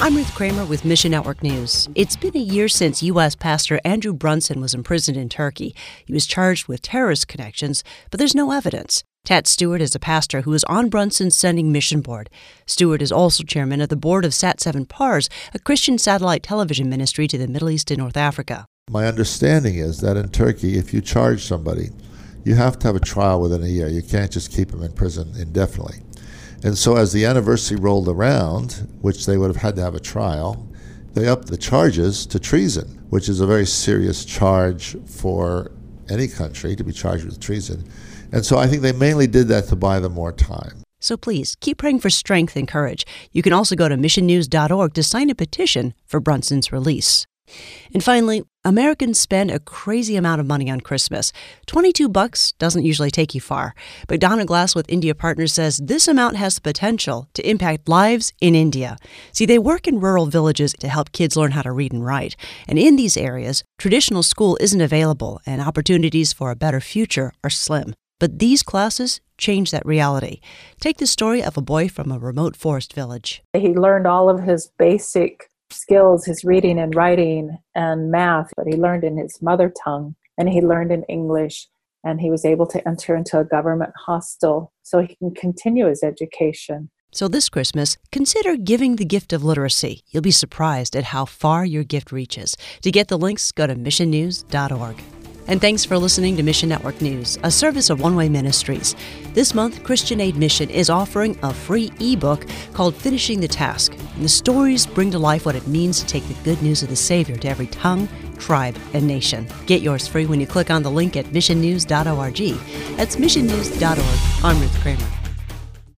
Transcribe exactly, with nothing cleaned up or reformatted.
I'm Ruth Kramer with Mission Network News. It's been a year since U S Pastor Andrew Brunson was imprisoned in Turkey. He was charged with terrorist connections, but there's no evidence. Tat Stewart is a pastor who is on Brunson's sending mission board. Stewart is also chairman of the board of Sat seven Pars, a Christian satellite television ministry to the Middle East and North Africa. My understanding is that in Turkey, if you charge somebody, you have to have a trial within a year. You can't just keep them in prison indefinitely. And so as the anniversary rolled around, which they would have had to have a trial, they upped the charges to treason, which is a very serious charge for any country to be charged with treason. And so I think they mainly did that to buy them more time. So please, keep praying for strength and courage. You can also go to mission news dot org to sign a petition for Brunson's release. And finally, Americans spend a crazy amount of money on Christmas. twenty-two bucks doesn't usually take you far. But Donna Glass with India Partners says this amount has the potential to impact lives in India. See, they work in rural villages to help kids learn how to read and write. And in these areas, traditional school isn't available and opportunities for a better future are slim. But these classes change that reality. Take the story of a boy from a remote forest village. He learned all of his basic skills, his reading and writing and math, but he learned in his mother tongue and he learned in English, and he was able to enter into a government hostel so he can continue his education. So this Christmas, consider giving the gift of literacy. You'll be surprised at how far your gift reaches. To get the links, go to mission news dot org. And thanks for listening to Mission Network News, a service of One Way Ministries. This month, Christian Aid Mission is offering a free ebook called Finishing the Task. And the stories bring to life what it means to take the good news of the Savior to every tongue, tribe, and nation. Get yours free when you click on the link at mission news dot org. That's mission news dot org. I'm Ruth Kramer.